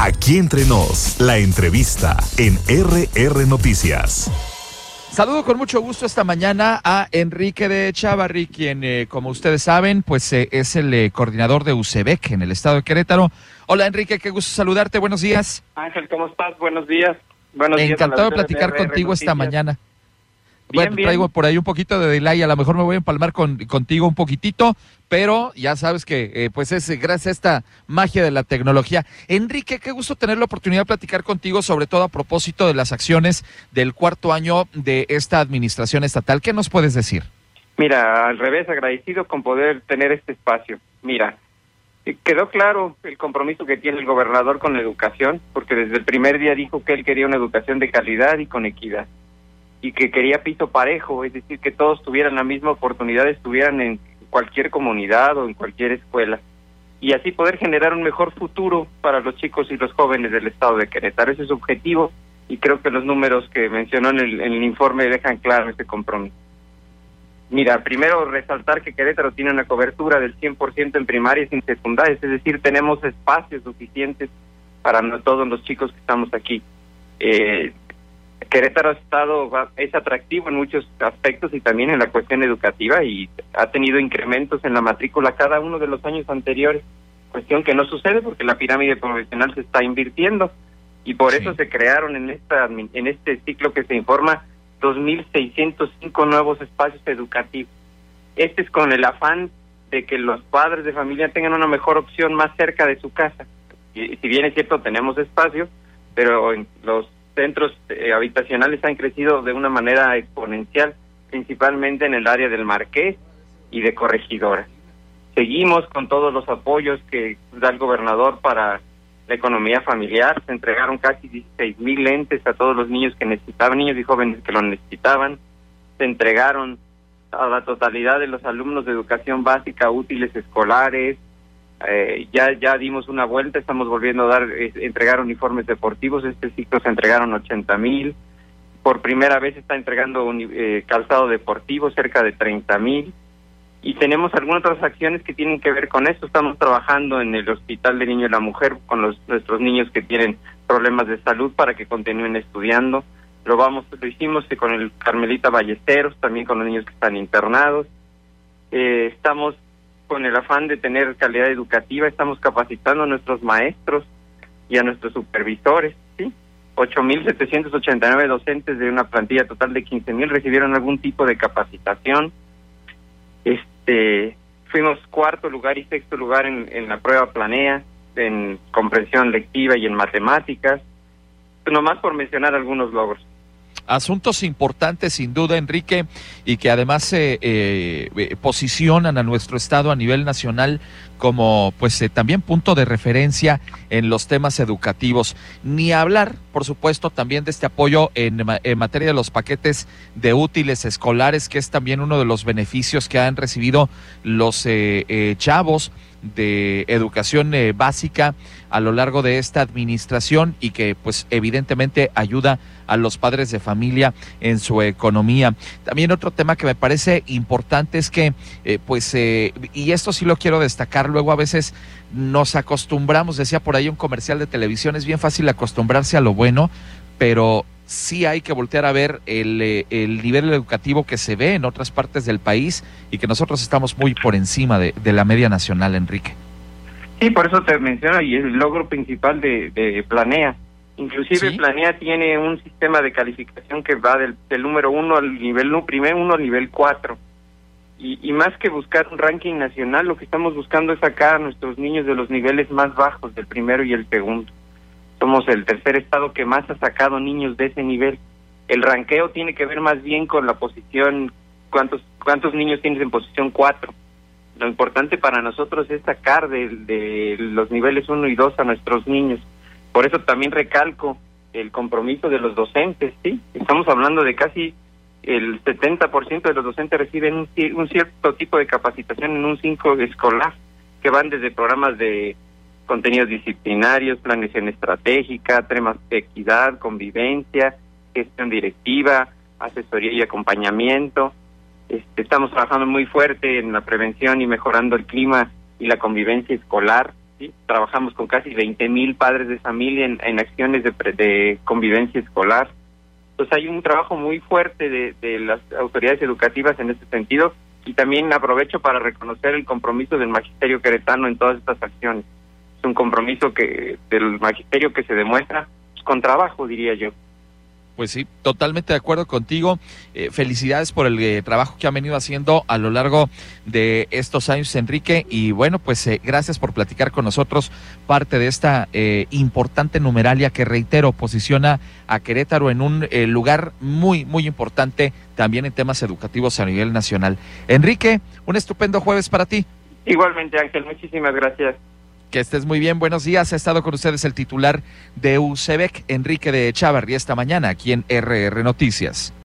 Aquí entre nos, la entrevista en RR Noticias. Saludo con mucho gusto esta mañana a Enrique de Chávarri, quien, como ustedes saben, pues es el coordinador de UCEBEC en el estado de Querétaro. Hola Enrique, qué gusto saludarte, buenos días. Ángel, ¿cómo estás? Buenos días. Buenos días. Encantado de platicar contigo Noticias esta mañana. Bien, bueno, traigo por ahí un poquito de delay, a lo mejor me voy a empalmar contigo un poquitito, pero ya sabes que pues es gracias a esta magia de la tecnología. Enrique, qué gusto tener la oportunidad de platicar contigo, sobre todo a propósito de las acciones del cuarto año de esta administración estatal. ¿Qué nos puedes decir? Mira, al revés, agradecido con poder tener este espacio. Mira, quedó claro el compromiso que tiene el gobernador con la educación, porque desde el primer día dijo que él quería una educación de calidad y con equidad, y que quería piso parejo, es decir, que todos tuvieran la misma oportunidad, estuvieran en cualquier comunidad o en cualquier escuela, y así poder generar un mejor futuro para los chicos y los jóvenes del estado de Querétaro. Ese es su objetivo, y creo que los números que mencionó en el informe dejan claro ese compromiso. Mira, primero resaltar que Querétaro tiene una cobertura del 100% en primarias y en secundarias, es decir, tenemos espacios suficientes para todos los chicos que estamos aquí. Querétaro es atractivo en muchos aspectos y también en la cuestión educativa, y ha tenido incrementos en la matrícula cada uno de los años anteriores, cuestión que no sucede porque la pirámide profesional se está invirtiendo, y por eso se crearon en este ciclo que se informa 2.605 nuevos espacios educativos. Este es con el afán de que los padres de familia tengan una mejor opción más cerca de su casa. Y si bien es cierto, tenemos espacio, pero en los centros habitacionales han crecido de una manera exponencial, principalmente en el área del Marqués y de Corregidora. Seguimos con todos los apoyos que da el gobernador para la economía familiar. Se entregaron casi 16,000 lentes a todos los niños que necesitaban, niños y jóvenes que lo necesitaban. Se entregaron a la totalidad de los alumnos de educación básica útiles escolares. Ya dimos una vuelta, estamos volviendo a entregar uniformes deportivos. Este ciclo se entregaron 80,000. Por primera vez está entregando calzado deportivo, cerca de 30,000. Y tenemos algunas otras acciones que tienen que ver con esto. Estamos trabajando en el Hospital del Niño y la Mujer con nuestros niños que tienen problemas de salud para que continúen estudiando. Lo hicimos con el Carmelita Ballesteros, también con los niños que están internados. Estamos con el afán de tener calidad educativa, estamos capacitando a nuestros maestros y a nuestros supervisores, ¿sí? 8,789 docentes de una plantilla total de 15,000 recibieron algún tipo de capacitación. Fuimos cuarto lugar y sexto lugar en la prueba Planea, en comprensión lectiva y en matemáticas, nomás por mencionar algunos logros. Asuntos importantes sin duda, Enrique, y que además posicionan a nuestro estado a nivel nacional como pues también punto de referencia en los temas educativos. Ni hablar, por supuesto, también de este apoyo en materia de los paquetes de útiles escolares, que es también uno de los beneficios que han recibido los chavos de educación básica a lo largo de esta administración, y que pues evidentemente ayuda a los padres de familia en su economía. También otro tema que me parece importante es que y esto sí lo quiero destacar, luego a veces nos acostumbramos, decía por ahí un comercial de televisión, es bien fácil acostumbrarse a lo bueno, pero sí hay que voltear a ver el nivel educativo que se ve en otras partes del país, y que nosotros estamos muy por encima de la media nacional, Enrique. Sí, por eso te menciono, y el logro principal de Planea. Inclusive ¿sí? Planea tiene un sistema de calificación que va del número 1 al nivel primero 1 al nivel 4. Y más que buscar un ranking nacional, lo que estamos buscando es sacar a nuestros niños de los niveles más bajos, del primero y el segundo. Somos el tercer estado que más ha sacado niños de ese nivel. El ranqueo tiene que ver más bien con la posición, cuántos niños tienes en posición 4. Lo importante para nosotros es sacar de los niveles 1 y 2 a nuestros niños. Por eso también recalco el compromiso de los docentes, ¿sí? Estamos hablando de casi el 70% de los docentes reciben un cierto tipo de capacitación en un 5 escolar, que van desde programas de contenidos disciplinarios, planeación estratégica, temas de equidad, convivencia, gestión directiva, asesoría y acompañamiento. Estamos trabajando muy fuerte en la prevención y mejorando el clima y la convivencia escolar, ¿sí? Trabajamos con casi 20,000 padres de familia en acciones de convivencia escolar. Entonces hay un trabajo muy fuerte de las autoridades educativas en este sentido, y también aprovecho para reconocer el compromiso del magisterio queretano en todas estas acciones. Es un compromiso del magisterio que se demuestra con trabajo, diría yo. Pues sí, totalmente de acuerdo contigo. Felicidades por el trabajo que han venido haciendo a lo largo de estos años, Enrique. Y bueno, pues gracias por platicar con nosotros parte de esta importante numeralia que, reitero, posiciona a Querétaro en un lugar muy, muy importante también en temas educativos a nivel nacional. Enrique, un estupendo jueves para ti. Igualmente, Ángel, muchísimas gracias. Que estés muy bien, buenos días. Ha estado con ustedes el titular de UCEBEC, Enrique de Chávarri, esta mañana aquí en RR Noticias.